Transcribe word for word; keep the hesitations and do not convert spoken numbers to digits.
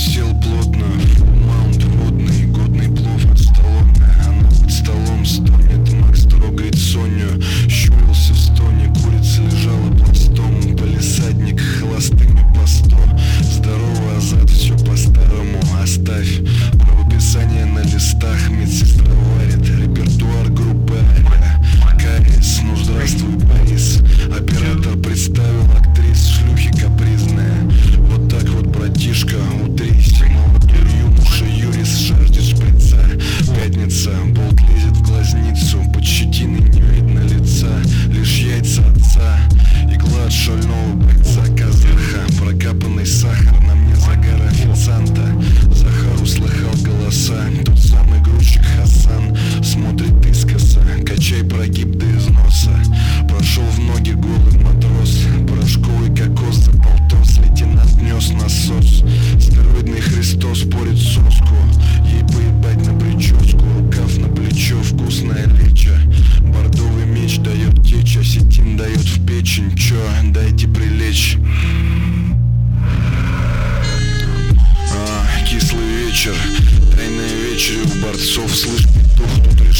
Сел плотно, маунт водный, годный плов от столовной. Она под столом стонет, Макс трогает Соню. Щурился в стоне, курица лежала пластом. Палисадник холостым и по сто. Здорово, Азат, все по-старому оставь. Правописание на листах, медсестра варит. Репертуар группы Ария. Карис, ну здравствуй, Борис. Оператор представил актрис, шлюхи капризные. Вот так вот, братишка, утрись. Молодой юноша Юрис жаждет шприца. Пятница, болт лезет в глазницу. Под щетиной не видно лица, лишь яйца отца. Игла от шального бойца казаха. Прокапанный сахар, на мне загар официанта. Захар услыхал голоса. Тот самый грузчик Хасан смотрит искоса. Качай прогиб до износа. Прошел в ноги голый матрос. Порошковый кокос за полтос. Лейтенант нес насос. Стероидный Христос спорит соску. Ей поебать на прическу. Рукав на плечо, вкусная леча. Бордовый меч дает течь. Осетин дает в печень. Чё, дайте прилечь. а, Кислый вечер. Тайная вечеря у борцов. Слышь, петух, тут